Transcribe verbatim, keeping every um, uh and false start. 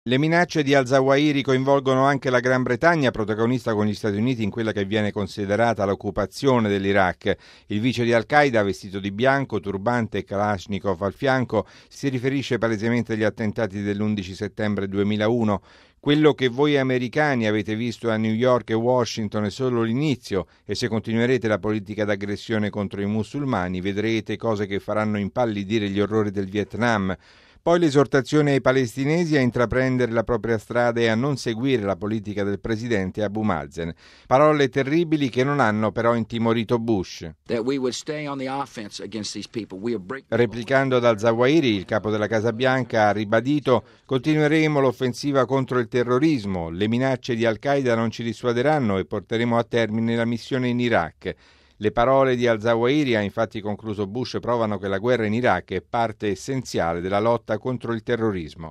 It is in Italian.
Le minacce di al-Zawahiri coinvolgono anche la Gran Bretagna, protagonista con gli Stati Uniti in quella che viene considerata l'occupazione dell'Iraq. Il vice di Al-Qaeda, vestito di bianco, turbante e Kalashnikov al fianco, si riferisce palesemente agli attentati dell'undici settembre duemilauno. Quello che voi americani avete visto a New York e Washington è solo l'inizio, e se continuerete la politica d'aggressione contro i musulmani vedrete cose che faranno impallidire gli orrori del Vietnam. Poi l'esortazione ai palestinesi a intraprendere la propria strada e a non seguire la politica del presidente Abu Mazen. Parole terribili che non hanno però intimorito Bush. Replicando ad al-Zawahiri, il capo della Casa Bianca ha ribadito: continueremo l'offensiva contro il terrorismo, le minacce di Al-Qaeda non ci dissuaderanno e porteremo a termine la missione in Iraq. Le parole di al-Zawahiri, ha infatti concluso Bush, provano che la guerra in Iraq è parte essenziale della lotta contro il terrorismo.